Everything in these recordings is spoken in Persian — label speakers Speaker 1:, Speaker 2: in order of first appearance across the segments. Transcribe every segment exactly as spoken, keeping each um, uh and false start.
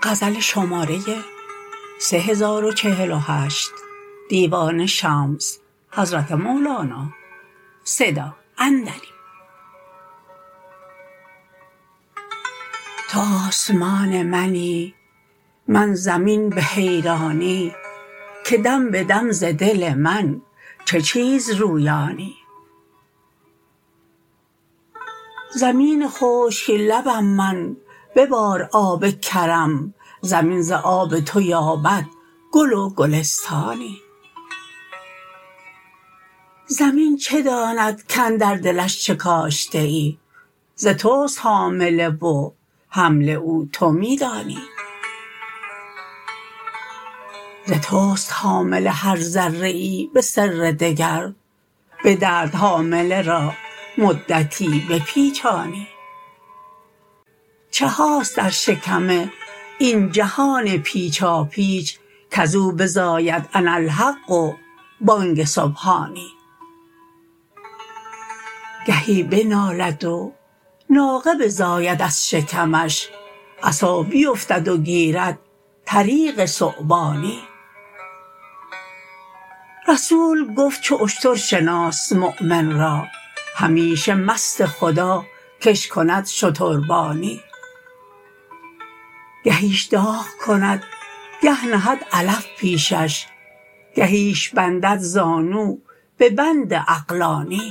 Speaker 1: غزل شماره سه هزار و چهل و هشت دیوان شمس حضرت مولانا صدا اندری. تو آسمان منی من زمین به حیرانی، که دم به دم ز دل من چه چیز رویانی. زمین خشک لبم من ببار آب کرم، زمین ز آب تو یابد گل و گلستانی. زمین چه داند کاندر دلش چه کاشته ای، ز توست حامله و حمل او تو می دانی. ز توست حامله هر ذره ای به سر دگر، به درد حامله را مدتی بپیچانی. چه هاست در شکم این جهان پیچاپیچ، کز او بزاید اناالحق و بانگ سبحانی. گهی بنالد و ناقه بزاید از شکمش، عصا بیفتد و گیرد طریق ثعبانی. رسول گفت چو اشتر شناس مؤمن را، همیشه مست خدا کش کند شتربانی. گهیش داغ کند گه نهد علف پیشش، گهیش بندد زانو به بند عقلانی.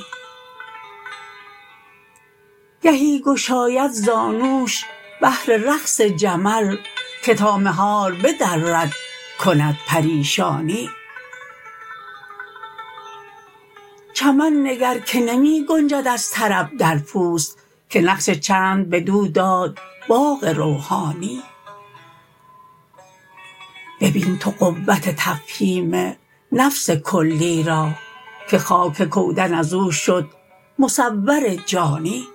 Speaker 1: گهی گشاید زانوش بهر رقص جمل، که تا مهار بدرد کند پریشانی. چمن نگر که نمی گنجد از طرب در پوست، که نقش چند بدو داد باغ روحانی. ببین تو قوت تفهیم نفس کلی را، که خاک کودن از او شد مصور جانی.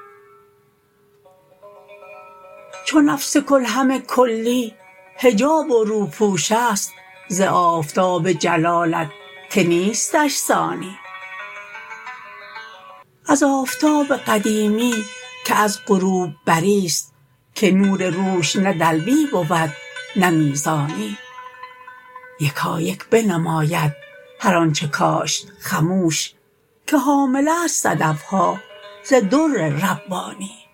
Speaker 1: چو نفس کل همه کلی حجاب و روپوش است، ز آفتاب جلالت که نیستش ثانی. از آفتاب قدیمی که از غروب بری است، که نور روش نه دلوی بود نه میزانی. یکایک بنماید هر آنچه کاشت خموش، که حامله است صدف ها ز در ربانی.